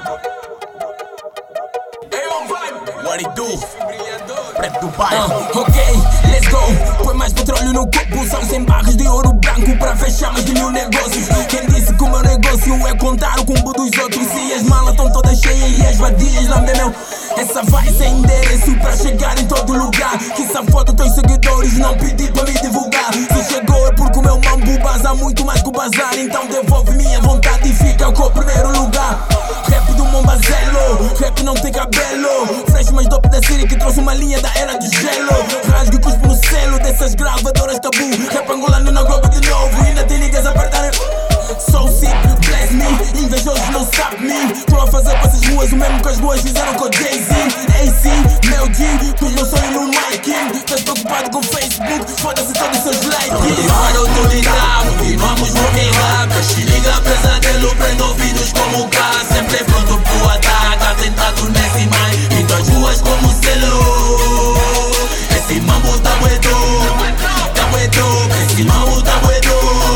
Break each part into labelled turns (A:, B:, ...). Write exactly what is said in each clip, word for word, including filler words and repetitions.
A: What it do? Preto do bairro.
B: Uh, ok, let's go. Põe mais petróleo no copo. São cem barras de ouro branco para fechar mais de mil negócios. Quem disse que o meu negócio é contar o combo dos outros? Se as malas estão todas cheias e as vadias lambem meu. Essa vai ser endereço para chegar em todo lugar. Que essa foto teus seguidores não pedi para me divulgar. Se chegou é porque o meu mambo baza muito mais que o bazar. Então devolve minha vontade e fica com o primeiro lugar. Rap do Mombazelo, rap não tem cabelo. Fresh mais dope da série que trouxe uma linha da era do gelo. Rasgo e cuspo no selo dessas gravadoras tabu. Rap angolano na Globo de novo. Ainda tem niggas a apertarem. So sick, bless me. Invejosos não sabem me. Tô a fazer para essas ruas o mesmo que as ruas fizeram com o Jay-Z. A C, meu G, pus meu sonho no Nike. Estás preocupado com o Facebook? Foda-se todos os seus likes.
C: Para autoridade, continuamos working rap. Se liga pesadelo, prende ouvidos como K. Sempre pronto pro ataque, atentado nesse mind. E tuas ruas como selo. Esse mambo tá buedo, tá buedo. Esse mambo tá buedo,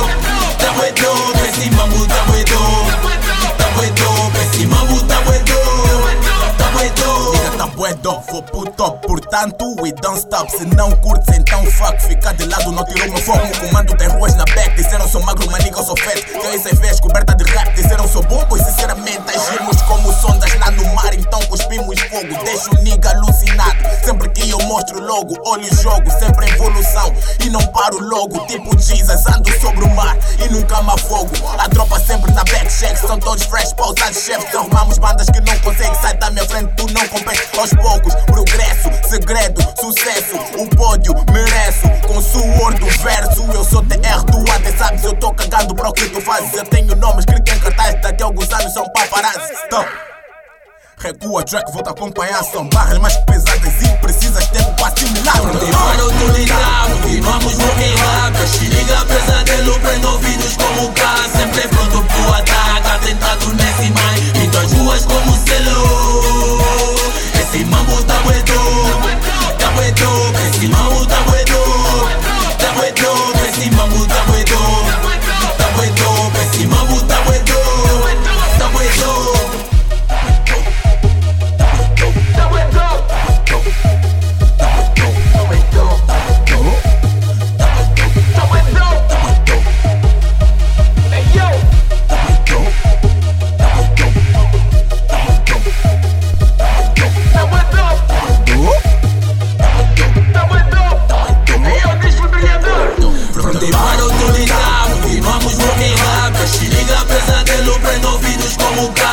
C: tá buedo. Esse mambo tá buedo, tá buedo. Esse mambo tá buedo, tá buedo.
A: Nigga tá buedo, vou pro top. Portanto, we don't stop. Se não curtes, então fuck. Fica de lado, não tirou meu foco. O comando tem ruas na back. Disseram sou magro, mas nigga eu sou fat. Tenho essa vez coberta de rap. Disseram sou bom, pois sinceramente agimos como sondas lá no mar. Então cuspimos fogo, deixo o nigga alucinado. Sempre que eu mostro logo, olho o jogo. Sempre evolução e não paro logo. Tipo Jesus, ando sobre o mar e nunca me afogo. A tropa sempre na back check. São todos fresh, pausados chefes. Arrumamos bandas que não conseguem sair da minha frente. Tu não competes aos poucos. Progresso, segredo, sucesso. O pódio mereço com suor do verso. Eu sou T R do até sabes, eu tô cagando para o que tu fazes. Eu tenho nome escrito em cartaz, daqui a alguns anos são paparazzi. Stop. Recua, track, vou te acompanhar. São barras mais pesadas e precisas tempo para assimilar.
C: Para autoridade, continuamos working rap. Se liga pesadelo, prende ouvidos como K. Sempre pronto pro ataque, atentado nesse mind. E tuas ruas como selo. Esse mambo tá buedo, tá buedo. Esse mambo tá buedo, tá buedo. Esse mambo tá buedo, tá buedo. Esse mambo tá buedo, tá buedo. Continuamos working rap. Se liga pesadelo, prende ouvidos como K.